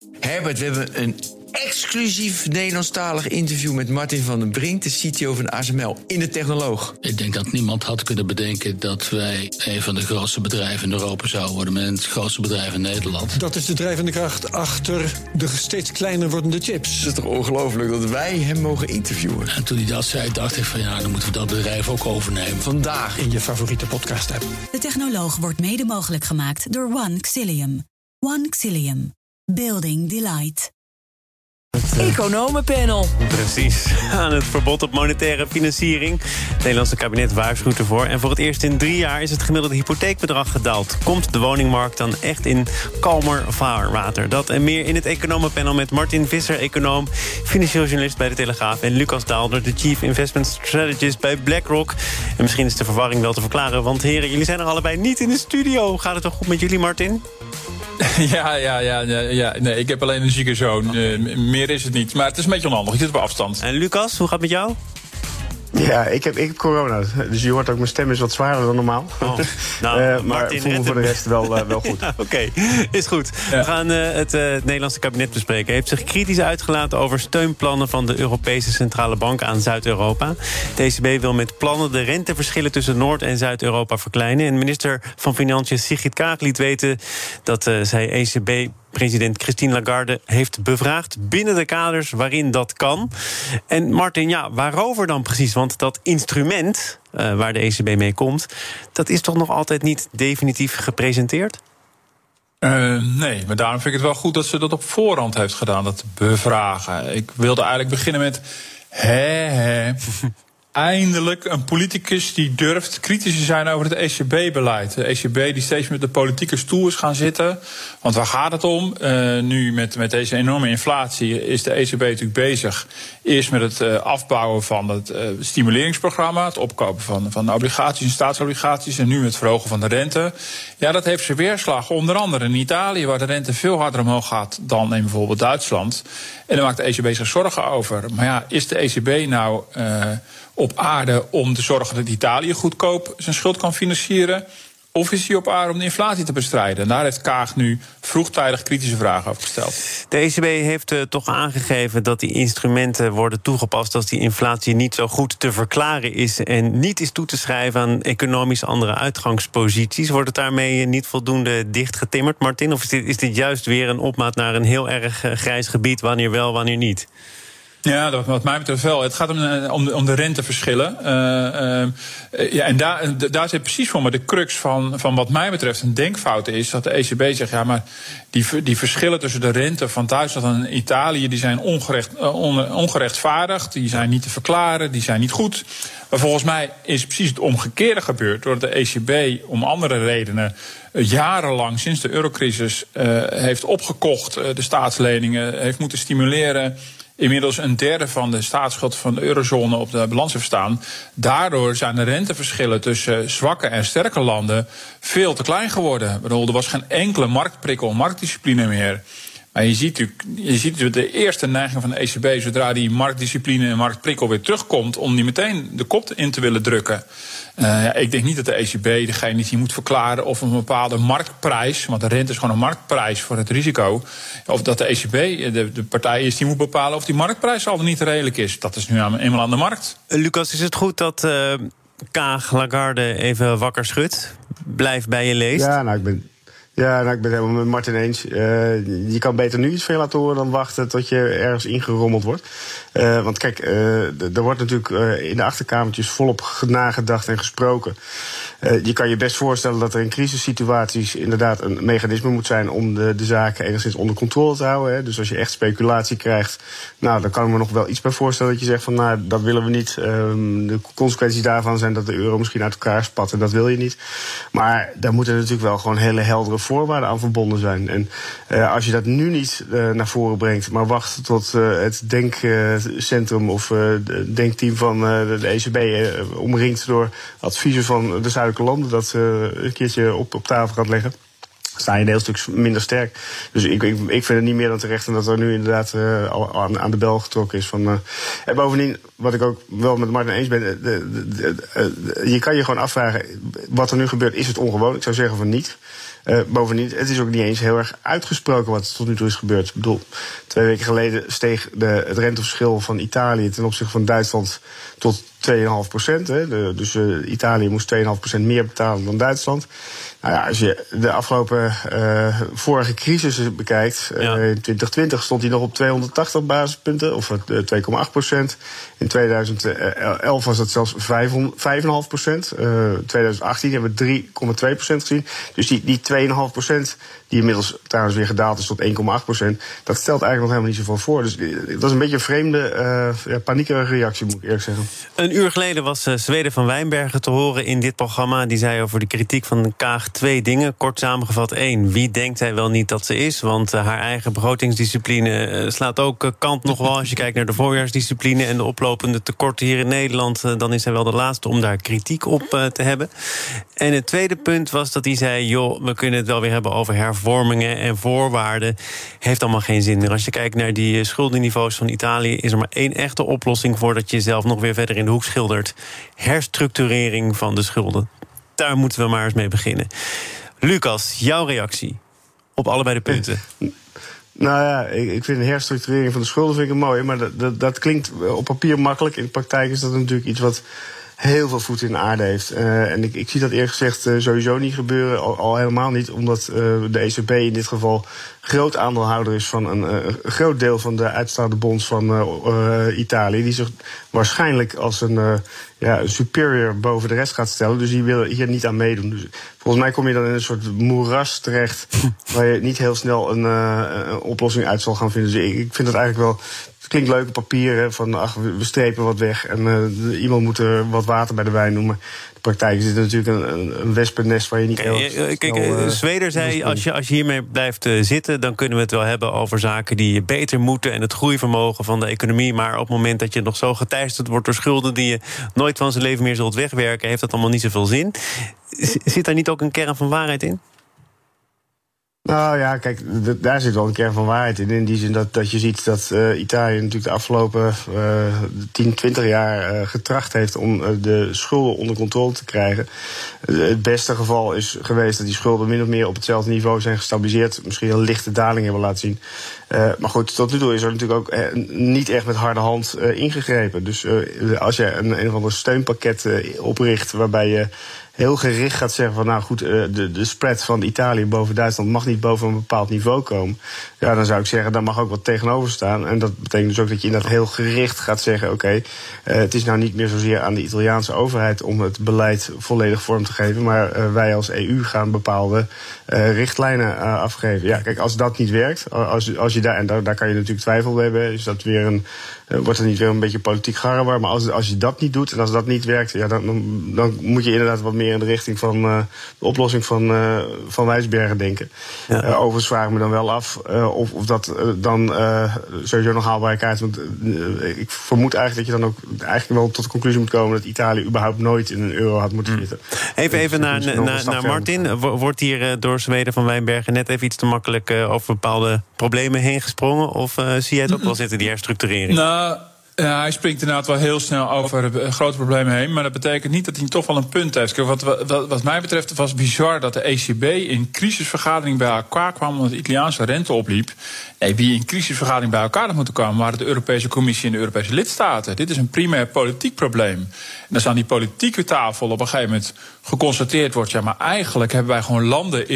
Herbert, we hebben een exclusief Nederlandstalig interview met Martin van den Brink, de CTO van ASML, in de Technoloog. Ik denk dat niemand had kunnen bedenken dat wij een van de grootste bedrijven in Europa zouden worden, met het grootste bedrijf in Nederland. Dat is de drijvende kracht achter de steeds kleiner wordende chips. Het is toch ongelooflijk dat wij hem mogen interviewen. En toen hij dat zei, dacht ik van ja, dan moeten we dat bedrijf ook overnemen. Vandaag In je favoriete podcast-app. De Technoloog wordt mede mogelijk gemaakt door One Xilium. One Xilium. Building Delight. Economenpanel. Precies, aan het verbod op monetaire financiering. Het Nederlandse kabinet waarschuwt ervoor. En voor het eerst in 3 jaar is het gemiddelde hypotheekbedrag gedaald. Komt de woningmarkt dan echt in kalmer vaarwater? Dat en meer in het Economenpanel met Martin Visser, econoom, financieel journalist bij De Telegraaf, en Lucas Daalder, de Chief Investment Strategist bij BlackRock. En misschien is de verwarring wel te verklaren, want heren, jullie zijn er allebei niet in de studio. Gaat het toch goed met jullie, Martin? Ja. Nee, ik heb alleen een zieke zoon. Meer is het niet. Maar het is een beetje onhandig. Je zit op afstand. En Lucas, hoe gaat het met jou? Ja, ik heb corona. Dus je hoort ook, mijn stem is wat zwaarder dan normaal. Oh. Nou, maar voel me voor de rest wel goed. Oké, is goed. Ja. We gaan het Nederlandse kabinet bespreken. Hij heeft zich kritisch uitgelaten over steunplannen van de Europese Centrale Bank aan Zuid-Europa. De ECB wil met plannen de renteverschillen tussen Noord- en Zuid-Europa verkleinen. En minister van Financiën Sigrid Kaag liet weten dat zij ECB-president Christine Lagarde heeft bevraagd binnen de kaders waarin dat kan. En Martin, ja, waarover dan precies? Want dat instrument waar de ECB mee komt, dat is toch nog altijd niet definitief gepresenteerd? Nee, maar daarom vind ik het wel goed dat ze dat op voorhand heeft gedaan, dat bevragen. Ik wilde eigenlijk beginnen met eindelijk een politicus die durft kritisch te zijn over het ECB-beleid. De ECB die steeds met de politieke stoel is gaan zitten. Want waar gaat het om? Nu met deze enorme inflatie is de ECB natuurlijk bezig. Eerst met het afbouwen van het stimuleringsprogramma, het opkopen van obligaties en staatsobligaties, en nu met het verhogen van de rente. Ja, dat heeft zijn weerslag. Onder andere in Italië, waar de rente veel harder omhoog gaat dan in bijvoorbeeld Duitsland. En daar maakt de ECB zich zorgen over. Maar ja, is de ECB nou op aarde om te zorgen dat Italië goedkoop zijn schuld kan financieren? Of is hij op aarde om de inflatie te bestrijden? En daar heeft Kaag nu vroegtijdig kritische vragen over gesteld. De ECB heeft toch aangegeven dat die instrumenten worden toegepast als die inflatie niet zo goed te verklaren is en niet is toe te schrijven aan economisch andere uitgangsposities. Wordt het daarmee niet voldoende dichtgetimmerd, Martin? Of is dit juist weer een opmaat naar een heel erg grijs gebied, wanneer wel, wanneer niet? Ja, wat mij betreft wel. Het gaat om de renteverschillen. En daar zit precies voor me de crux van wat mij betreft een denkfout is. Dat de ECB zegt, ja, maar die verschillen tussen de rente van Duitsland en Italië, die zijn ongerechtvaardigd, die zijn niet te verklaren, die zijn niet goed. Maar volgens mij is precies het omgekeerde gebeurd, doordat de ECB om andere redenen jarenlang sinds de eurocrisis heeft opgekocht, de staatsleningen heeft moeten stimuleren, inmiddels een derde van de staatsschuld van de eurozone op de balans heeft staan. Daardoor zijn de renteverschillen tussen zwakke en sterke landen veel te klein geworden. Ik bedoel, er was geen enkele marktprikkel, marktdiscipline meer. Maar je ziet de eerste neiging van de ECB, zodra die marktdiscipline en marktprikkel weer terugkomt, om die meteen de kop in te willen drukken. Ik denk niet dat de ECB degene is die moet verklaren of een bepaalde marktprijs, want de rente is gewoon een marktprijs voor het risico, of dat de ECB de partij is die moet bepalen of die marktprijs al niet redelijk is. Dat is nu eenmaal aan de markt. Lucas, is het goed dat Kaag Lagarde even wakker schudt? Blijf bij je leest. Ja, ik ben het helemaal met Martin eens. Je kan beter nu iets veel laten horen dan wachten tot je ergens ingerommeld wordt. Want kijk, er wordt natuurlijk in de achterkamertjes volop nagedacht en gesproken. Je kan je best voorstellen dat er in crisissituaties inderdaad een mechanisme moet zijn om de zaken enigszins onder controle te houden. Hè. Dus als je echt speculatie krijgt, nou, dan kan ik me nog wel iets bij voorstellen dat je zegt van, nou, dat willen we niet. De consequenties daarvan zijn dat de euro misschien uit elkaar spat en dat wil je niet. Maar daar moeten natuurlijk wel gewoon hele heldere voorwaarden aan verbonden zijn. En als je dat nu niet naar voren brengt, maar wacht tot het denkcentrum of denkteam van de ECB omringd door adviezen van de zuidelijke landen dat een keertje op tafel gaat leggen, sta je een heel stuk minder sterk. Dus ik vind het niet meer dan terecht en dat er nu inderdaad aan de bel getrokken is. En bovendien, wat ik ook wel met Martin eens ben, je kan je gewoon afvragen, wat er nu gebeurt, is het ongewoon? Ik zou zeggen van niet. Bovendien, het is ook niet eens heel erg uitgesproken wat tot nu toe is gebeurd. Ik bedoel, 2 weken geleden steeg het renteverschil van Italië ten opzichte van Duitsland tot 2,5%. Dus Italië moest 2,5% meer betalen dan Duitsland. Nou ja, als je de afgelopen vorige crisis bekijkt, in 2020 stond hij nog op 280 basispunten, of 2,8%. In 2011 was dat zelfs 5,5%. 2018 hebben we 3,2% gezien. Dus die 2,5%, die inmiddels trouwens weer gedaald is tot 1,8%, dat stelt eigenlijk nog helemaal niet zoveel voor. Dus dat is een beetje een vreemde, paniekerige reactie, moet ik eerlijk zeggen. Een uur geleden was Zweden van Wijnbergen te horen in dit programma. Die zei over de kritiek van Kaag 2 dingen. Kort samengevat 1. Wie denkt zij wel niet dat ze is? Want haar eigen begrotingsdiscipline slaat ook kant nog wel. Als je kijkt naar de voorjaarsdiscipline en de oplopende tekorten hier in Nederland, dan is zij wel de laatste om daar kritiek op te hebben. En het tweede punt was dat hij zei, joh, we kunnen het wel weer hebben over hervormingen en voorwaarden. Heeft allemaal geen zin meer. Als je kijkt naar die schuldenniveaus van Italië, is er maar 1 echte oplossing voor dat je jezelf nog weer verder in de hoek schildert. Herstructurering van de schulden. Daar moeten we maar eens mee beginnen. Lucas, jouw reactie op allebei de punten. Nou ja, ik vind de herstructurering van de schulden vind ik mooi, maar dat klinkt op papier makkelijk. In de praktijk is dat natuurlijk iets wat heel veel voet in de aarde heeft. En ik zie dat eerlijk gezegd sowieso niet gebeuren. Al helemaal niet, omdat de ECB in dit geval groot aandeelhouder is van een groot deel van de uitstaande bonds van Italië. Die zich waarschijnlijk als een superior boven de rest gaat stellen. Dus die willen hier niet aan meedoen. Dus volgens mij kom je dan in een soort moeras terecht waar je niet heel snel een oplossing uit zal gaan vinden. Dus ik vind het eigenlijk wel. Het klinkt leuk op papier, hè, van we strepen wat weg en iemand moet er wat water bij de wijn doen. Maar in de praktijk is het natuurlijk een wespennest waar je niet heel Zweder zei, als je hiermee blijft zitten, dan kunnen we het wel hebben over zaken die beter moeten en het groeivermogen van de economie. Maar op het moment dat je nog zo geteisterd wordt door schulden die je nooit van zijn leven meer zult wegwerken, heeft dat allemaal niet zoveel zin. Zit daar niet ook een kern van waarheid in? Nou ja, kijk, daar zit wel een kern van waarheid in. In die zin dat je ziet dat Italië natuurlijk de afgelopen 10, 20 jaar getracht heeft om de schulden onder controle te krijgen. Het beste geval is geweest dat die schulden min of meer op hetzelfde niveau zijn gestabiliseerd. Misschien een lichte daling hebben laten zien. Maar goed, tot nu toe is er natuurlijk ook niet echt met harde hand ingegrepen. Dus als je een of ander steunpakket opricht waarbij je heel gericht gaat zeggen van nou goed, de spread van Italië boven Duitsland mag niet boven een bepaald niveau komen. Ja, dan zou ik zeggen, daar mag ook wat tegenover staan. En dat betekent dus ook dat je inderdaad heel gericht gaat zeggen, oké, het is nou niet meer zozeer aan de Italiaanse overheid om het beleid volledig vorm te geven, maar wij als EU gaan bepaalde richtlijnen afgeven. Ja, kijk, als dat niet werkt, als je daar, en daar kan je natuurlijk twijfel bij hebben, is dat weer wordt er niet weer een beetje politiek garrewaar. Maar als je dat niet doet en als dat niet werkt, ja, dan moet je inderdaad wat meer in de richting van de oplossing van Wijsbergen denken. Ja. Overigens vraag ik me dan wel af of dat dan sowieso nog haalbare kaart is. Want ik vermoed eigenlijk dat je dan ook eigenlijk wel tot de conclusie moet komen dat Italië überhaupt nooit in een euro had moeten zitten. Even naar Martin. Wordt hier door Zweden van Wijnbergen net even iets te makkelijk over bepaalde problemen heen gesprongen? Of zie jij het ook wel zitten, die herstructurering? Ja, hij springt inderdaad wel heel snel over grote problemen heen. Maar dat betekent niet dat hij toch wel een punt heeft. Kijk, wat mij betreft, het was bizar dat de ECB in crisisvergadering bij elkaar kwam omdat de Italiaanse rente opliep. Nee, wie in crisisvergadering bij elkaar had moeten komen waren de Europese Commissie en de Europese lidstaten. Dit is een primair politiek probleem. En als aan die politieke tafel op een gegeven moment geconstateerd wordt, ja, maar eigenlijk hebben wij gewoon landen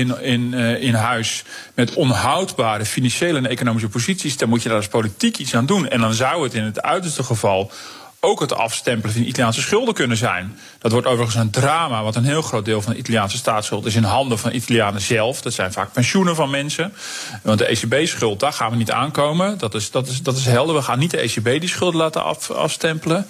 in huis met onhoudbare financiële en economische posities. Dan moet je daar als politiek iets aan doen. En dan zou het in het uiterste geval ook het afstempelen van de Italiaanse schulden kunnen zijn. Dat wordt overigens een drama, want een heel groot deel van de Italiaanse staatsschuld is in handen van Italianen zelf. Dat zijn vaak pensioenen van mensen. Want de ECB-schuld, daar gaan we niet aankomen. Dat is helder. We gaan niet de ECB die schulden laten afstempelen.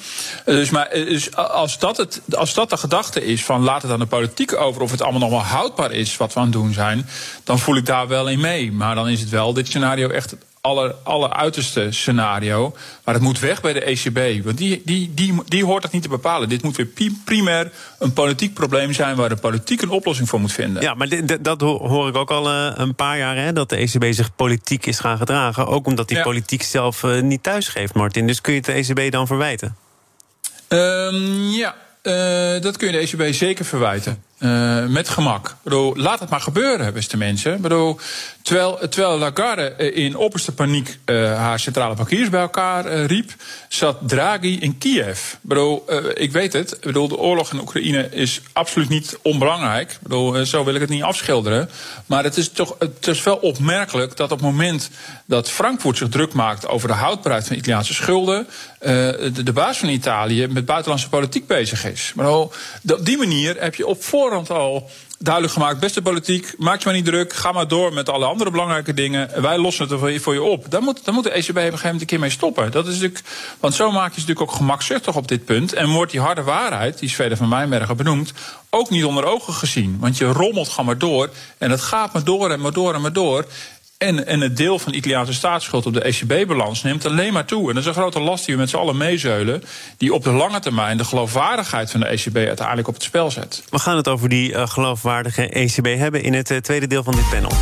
Dus als dat de gedachte is van laat het aan de politiek over of het allemaal nog wel houdbaar is wat we aan het doen zijn, dan voel ik daar wel in mee. Maar dan is het wel dit scenario echt het alleruiterste scenario. Maar het moet weg bij de ECB. Want die hoort dat niet te bepalen. Dit moet weer primair een politiek probleem zijn waar de politiek een oplossing voor moet vinden. Ja, maar dat hoor ik ook al een paar jaar, hè, dat de ECB zich politiek is gaan gedragen. Ook omdat die politiek zelf niet thuisgeeft, Martin. Dus kun je het de ECB dan verwijten? Dat kun je de ECB zeker verwijten. Met gemak. Ik bedoel, laat het maar gebeuren, beste mensen. Ik bedoel, terwijl Lagarde in opperste paniek haar centrale bankiers bij elkaar riep, zat Draghi in Kiev. Ik bedoel, ik weet het. Ik bedoel, de oorlog in Oekraïne is absoluut niet onbelangrijk. Ik bedoel, zo wil ik het niet afschilderen. Maar het is wel opmerkelijk dat op het moment dat Frankfurt zich druk maakt over de houdbaarheid van Italiaanse schulden, de baas van Italië met buitenlandse politiek bezig is. Maar op die manier heb je op voorhand al duidelijk gemaakt, beste politiek, maak je maar niet druk, ga maar door met alle andere belangrijke dingen. Wij lossen het er voor je op. Daar moet de ECB op een gegeven moment een keer mee stoppen. Dat is natuurlijk, want zo maak je ze natuurlijk ook gemakzuchtig op dit punt. En wordt die harde waarheid, die Sverre van Wijnbergen benoemt, ook niet onder ogen gezien. Want je rommelt gewoon maar door. En het gaat maar door en maar door en maar door. En het deel van de Italiaanse staatsschuld op de ECB-balans neemt alleen maar toe. En dat is een grote last die we met z'n allen meezeulen, die op de lange termijn de geloofwaardigheid van de ECB uiteindelijk op het spel zet. We gaan het over die geloofwaardige ECB hebben in het tweede deel van dit panel.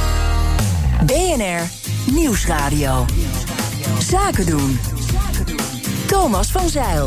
BNR Nieuwsradio. Zaken doen. Thomas van Zijl.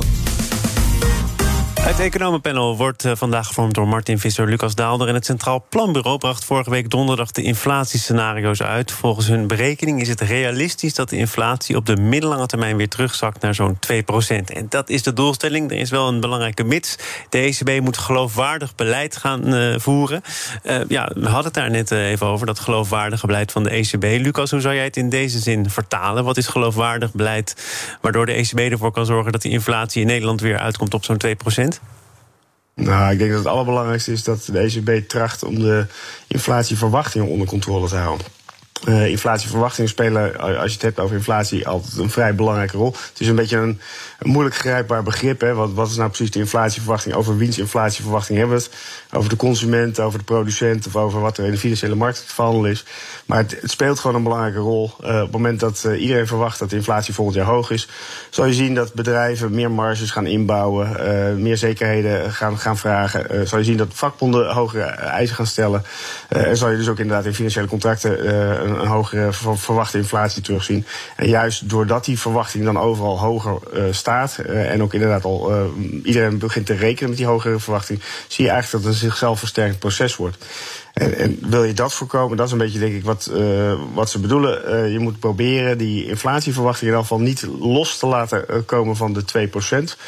Het economenpanel wordt vandaag gevormd door Martin Visser, Lucas Daalder. En het Centraal Planbureau bracht vorige week donderdag de inflatiescenario's uit. Volgens hun berekening is het realistisch dat de inflatie op de middellange termijn weer terugzakt naar zo'n 2%. En dat is de doelstelling. Er is wel een belangrijke mits. De ECB moet geloofwaardig beleid gaan voeren. We hadden het daar net even over, dat geloofwaardige beleid van de ECB. Lucas, hoe zou jij het in deze zin vertalen? Wat is geloofwaardig beleid waardoor de ECB ervoor kan zorgen dat die inflatie in Nederland weer uitkomt op zo'n 2%? Nou, ik denk dat het allerbelangrijkste is dat de ECB tracht om de inflatieverwachtingen onder controle te houden. Inflatieverwachtingen spelen, als je het hebt over inflatie, altijd een vrij belangrijke rol. Het is een beetje een moeilijk grijpbaar begrip. Hè. Wat is nou precies de inflatieverwachting? Over wiens inflatieverwachting hebben we het? Over de consument, over de producent of over wat er in de financiële markt te verhandelen is. Maar het speelt gewoon een belangrijke rol. Op het moment dat iedereen verwacht dat de inflatie volgend jaar hoog is, zal je zien dat bedrijven meer marges gaan inbouwen, meer zekerheden gaan vragen. Zal je zien dat vakbonden hogere eisen gaan stellen. En zal je dus ook inderdaad in financiële contracten een hogere verwachte inflatie terugzien. En juist doordat die verwachting dan overal hoger staat, en ook inderdaad al iedereen begint te rekenen met die hogere verwachting, zie je eigenlijk dat het een zichzelf versterkend proces wordt. En wil je dat voorkomen, dat is een beetje denk ik wat ze bedoelen. Je moet proberen die inflatieverwachting in ieder geval niet los te laten komen van de 2%.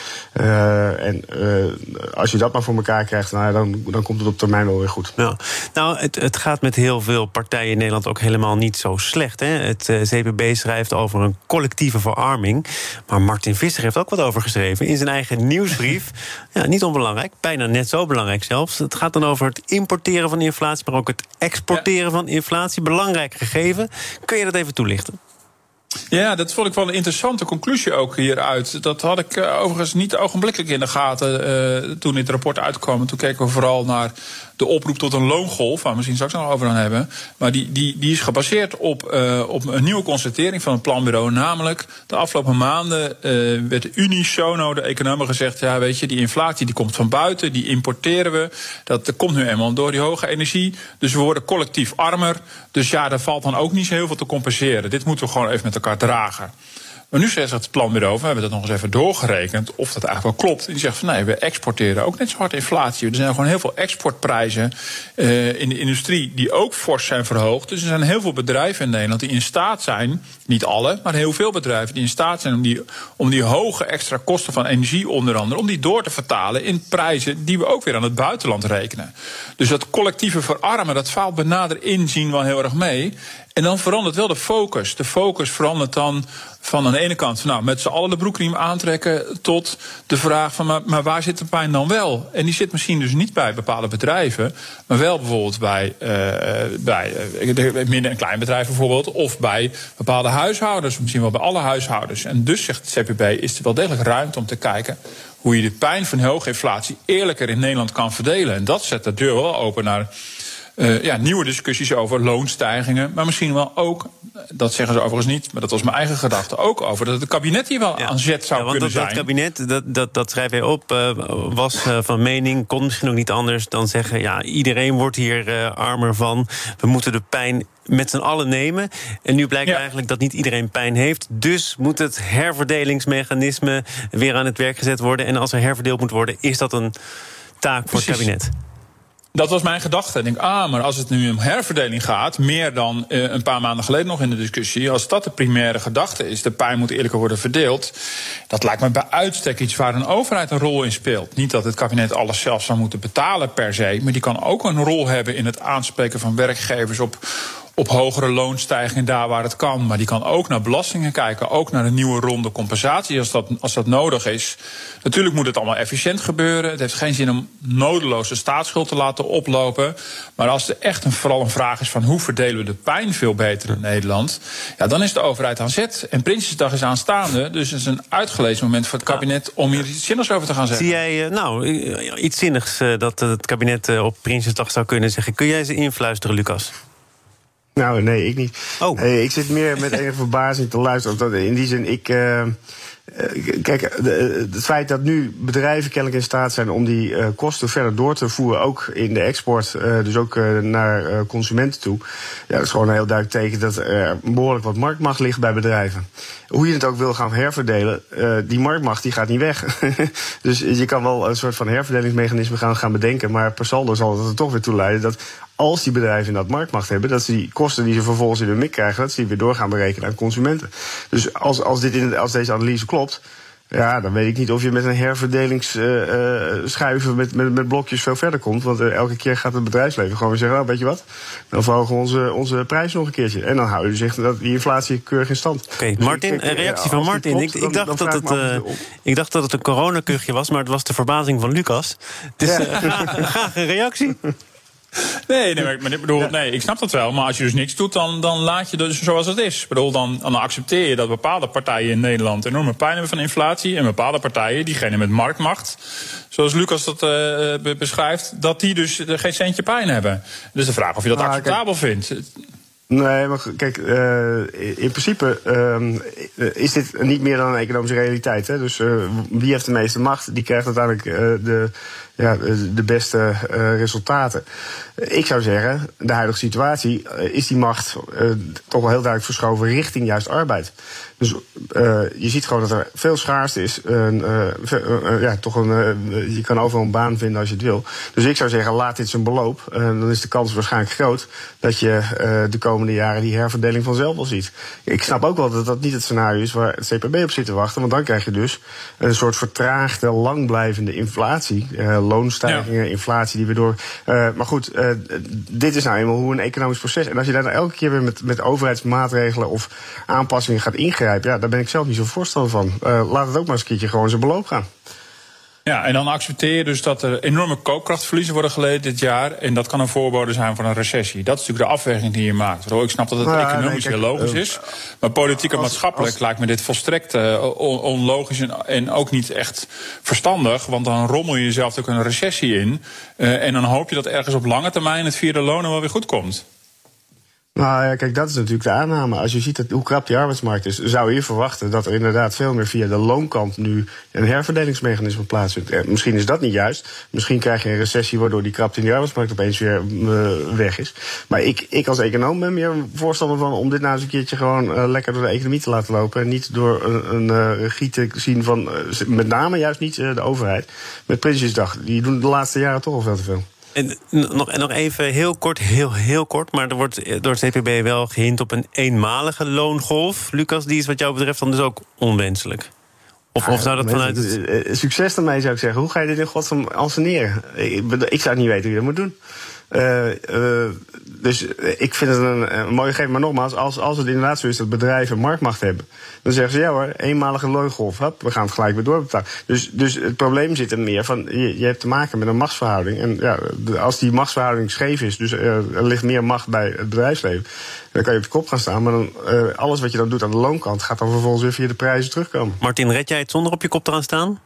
Als je dat maar voor elkaar krijgt, dan komt het op termijn wel weer goed. Ja. Nou, het gaat met heel veel partijen in Nederland ook helemaal niet zo slecht. Hè? Het CPB schrijft over een collectieve verarming. Maar Martin Visser heeft ook wat over geschreven in zijn eigen nieuwsbrief. Ja, niet onbelangrijk, bijna net zo belangrijk zelfs. Het gaat dan over het importeren van inflatie, maar ook het exporteren van inflatie. Belangrijk gegeven. Kun je dat even toelichten? Ja, dat vond ik wel een interessante conclusie ook hieruit. Dat had ik overigens niet ogenblikkelijk in de gaten toen dit rapport uitkwam. Toen keken we vooral naar de oproep tot een loongolf, waar we misschien straks nog over gaan hebben. Maar die is gebaseerd op een nieuwe constatering van het planbureau. Namelijk, de afgelopen maanden werd unisono de economen gezegd, ja, weet je, die inflatie die komt van buiten, die importeren we. Dat komt nu eenmaal door die hoge energie. Dus we worden collectief armer. Dus ja, daar valt dan ook niet zo heel veel te compenseren. Dit moeten we gewoon even met elkaar dragen. Maar nu zegt het planbureau, we hebben dat nog eens even doorgerekend of dat eigenlijk wel klopt. Die zegt van nee, we exporteren ook net zo hard inflatie. Er zijn gewoon heel veel exportprijzen in de industrie die ook fors zijn verhoogd. Dus er zijn heel veel bedrijven in Nederland die in staat zijn, niet alle, maar heel veel bedrijven die in staat zijn om die hoge extra kosten van energie onder andere, om die door te vertalen in prijzen die we ook weer aan het buitenland rekenen. Dus dat collectieve verarmen, dat faalt bij nader inzien wel heel erg mee. En dan verandert wel de focus. De focus verandert dan van aan de ene kant met z'n allen de broekriem aantrekken tot de vraag van maar waar zit de pijn dan wel? En die zit misschien dus niet bij bepaalde bedrijven, maar wel bijvoorbeeld bij midden- en kleinbedrijven bijvoorbeeld, of bij bepaalde huishoudens, misschien wel bij alle huishoudens. En dus zegt het CPB, is er wel degelijk ruimte om te kijken hoe je de pijn van hoge inflatie eerlijker in Nederland kan verdelen. En dat zet de deur wel open naar nieuwe discussies over loonstijgingen. Maar misschien wel ook, dat zeggen ze overigens niet, maar dat was mijn eigen gedachte, ook over dat het kabinet hier wel aan zet zou kunnen zijn. Dat kabinet, dat schrijf je op, was van mening, kon misschien ook niet anders dan zeggen, ja, iedereen wordt hier armer van. We moeten de pijn met z'n allen nemen. En nu blijkt eigenlijk dat niet iedereen pijn heeft. Dus moet het herverdelingsmechanisme weer aan het werk gezet worden. En als er herverdeeld moet worden, is dat een taak voor het kabinet. Dat was mijn gedachte. Ik denk, maar als het nu om herverdeling gaat, meer dan een paar maanden geleden nog in de discussie, als dat de primaire gedachte is, de pijn moet eerlijker worden verdeeld, dat lijkt me bij uitstek iets waar een overheid een rol in speelt. Niet dat het kabinet alles zelf zou moeten betalen per se, maar die kan ook een rol hebben in het aanspreken van werkgevers op hogere loonstijgingen daar waar het kan. Maar die kan ook naar belastingen kijken, ook naar een nieuwe ronde compensatie als dat nodig is. Natuurlijk moet het allemaal efficiënt gebeuren. Het heeft geen zin om nodeloos de staatsschuld te laten oplopen. Maar als er echt vooral een vraag is van hoe verdelen we de pijn veel beter in Nederland, ja, dan is de overheid aan zet. En Prinsjesdag is aanstaande, dus het is een uitgelezen moment voor het kabinet om hier iets zinnigs over te gaan zeggen. Zie jij iets zinnigs dat het kabinet op Prinsjesdag zou kunnen zeggen? Kun jij ze influisteren, Lucas? Nou, nee, ik niet. Oh. Ik zit meer met enige verbazing te luisteren. In die zin, kijk, het feit dat nu bedrijven kennelijk in staat zijn om die kosten verder door te voeren, ook in de export, dus ook naar consumenten toe. Ja, dat is gewoon een heel duidelijk teken dat er behoorlijk wat marktmacht ligt bij bedrijven. Hoe je het ook wil gaan herverdelen, die marktmacht die gaat niet weg. Dus je kan wel een soort van herverdelingsmechanisme gaan bedenken, maar per saldo zal het er toch weer toe leiden dat als die bedrijven in dat marktmacht hebben, dat ze die kosten die ze vervolgens in hun mik krijgen, dat ze die weer door gaan berekenen aan consumenten. Dus als deze analyse klopt, ja, dan weet ik niet of je met een herverdelingsschuiven met blokjes veel verder komt. Want elke keer gaat het bedrijfsleven gewoon weer zeggen, nou, weet je wat, dan verhogen we onze prijs nog een keertje. En dan houden ze zich die inflatie keurig in stand. Oké, dus Martin, een reactie van Martin. Ik dacht dat het een coronakuchje was, maar het was de verbazing van Lucas. Dus graag een reactie. Nee, maar ik bedoel, nee, ik snap dat wel. Maar als je dus niks doet, dan laat je dus zoals het is. Ik bedoel, dan accepteer je dat bepaalde partijen in Nederland enorme pijn hebben van inflatie. En bepaalde partijen, diegene met marktmacht, zoals Lucas dat beschrijft, dat die dus geen centje pijn hebben. Dus de vraag of je dat acceptabel vindt. Nee, maar kijk, in principe is dit niet meer dan een economische realiteit. Hè? Dus wie heeft de meeste macht, die krijgt uiteindelijk de beste resultaten. Ik zou zeggen, de huidige situatie is die macht toch wel heel duidelijk verschoven richting juist arbeid. Dus je ziet gewoon dat er veel schaarste is. Je kan overal een baan vinden als je het wil. Dus ik zou zeggen, laat dit zijn beloop. Dan is de kans waarschijnlijk groot dat je de komende jaren die herverdeling vanzelf wel ziet. Ik snap ook wel dat dat niet het scenario is waar het CPB op zit te wachten. Want dan krijg je dus een soort vertraagde, langblijvende inflatie. Loonstijgingen, inflatie die weer door. Maar goed, dit is nou eenmaal hoe een economisch proces. En als je daar nou elke keer weer met overheidsmaatregelen of aanpassingen gaat ingrijpen, ja, daar ben ik zelf niet zo voorstander van. Laat het ook maar eens een keertje gewoon zijn beloop gaan. Ja, en dan accepteer je dus dat er enorme koopkrachtverliezen worden geleden dit jaar. En dat kan een voorbode zijn van een recessie. Dat is natuurlijk de afweging die je maakt. Ik snap dat het economisch heel logisch is. Maar politiek en maatschappelijk lijkt me dit volstrekt onlogisch en ook niet echt verstandig. Want dan rommel je jezelf ook een recessie in. En dan hoop je dat ergens op lange termijn het vierde loon wel weer goed komt. Nou ja, kijk, dat is natuurlijk de aanname. Als je ziet hoe krap die arbeidsmarkt is, zou je verwachten dat er inderdaad veel meer via de loonkant nu een herverdelingsmechanisme plaatsvindt. Misschien is dat niet juist. Misschien krijg je een recessie waardoor die krapte in die arbeidsmarkt opeens weer weg is. Maar ik als econoom ben meer voorstander van om dit nou eens een keertje gewoon lekker door de economie te laten lopen. En niet door een regie te zien van, met name juist niet de overheid. Met Prinsjesdag. Die doen de laatste jaren toch al veel te veel. En nog even heel kort, maar er wordt door het CPB wel gehind op een eenmalige loongolf. Lucas, die is wat jou betreft dan dus ook onwenselijk. Of zou dat vanuit... Succes daarmee, zou ik zeggen. Hoe ga je dit in godsnaam anseneren? Ik zou niet weten wie dat moet doen. Dus ik vind het een mooie gegeven. Maar nogmaals, als het inderdaad zo is dat bedrijven marktmacht hebben, dan zeggen ze, ja hoor, eenmalige loongolf, we gaan het gelijk weer doorbetalen. Dus het probleem zit er meer van, je hebt te maken met een machtsverhouding. En ja, als die machtsverhouding scheef is, dus er ligt meer macht bij het bedrijfsleven, dan kan je op je kop gaan staan. Maar dan, alles wat je dan doet aan de loonkant gaat dan vervolgens weer via de prijzen terugkomen. Martin, red jij het zonder op je kop te gaan staan?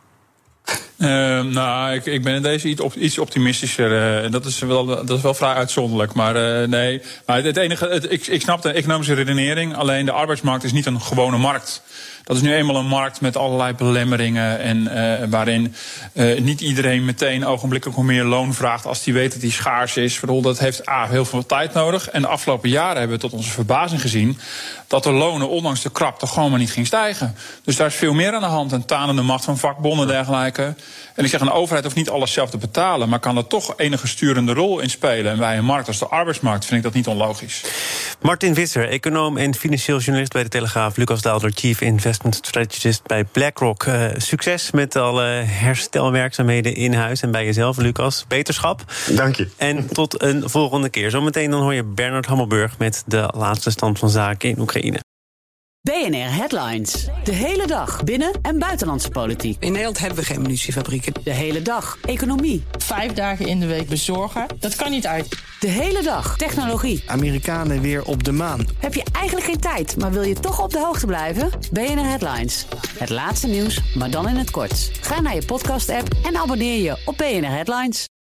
Ik ben in deze iets optimistischer. Dat is wel vrij uitzonderlijk. Maar nee. Maar het enige, ik snap de economische redenering. Alleen de arbeidsmarkt is niet een gewone markt. Dat is nu eenmaal een markt met allerlei belemmeringen. En waarin niet iedereen meteen ogenblikkelijk om meer loon vraagt als die weet dat die schaars is. Dat heeft heel veel tijd nodig. En de afgelopen jaren hebben we tot onze verbazing gezien dat de lonen ondanks de krapte gewoon maar niet ging stijgen. Dus daar is veel meer aan de hand. Een tanende macht van vakbonden en dergelijke. En ik zeg, een overheid hoeft niet alles zelf te betalen, maar kan er toch enige sturende rol in spelen. En bij een markt als de arbeidsmarkt vind ik dat niet onlogisch. Martin Visser, econoom en financieel journalist bij De Telegraaf. Lucas Daalder, Chief Investment Strategist bij BlackRock. Succes met alle herstelwerkzaamheden in huis en bij jezelf, Lucas. Beterschap. Dank je. En tot een volgende keer. Zometeen dan hoor je Bernard Hammelburg met de laatste stand van zaken in Oekraïne. BNR Headlines. De hele dag binnen- en buitenlandse politiek. In Nederland hebben we geen munitiefabrieken. De hele dag economie. 5 dagen in de week bezorgen, dat kan niet uit. De hele dag technologie. Amerikanen weer op de maan. Heb je eigenlijk geen tijd, maar wil je toch op de hoogte blijven? BNR Headlines. Het laatste nieuws, maar dan in het kort. Ga naar je podcast-app en abonneer je op BNR Headlines.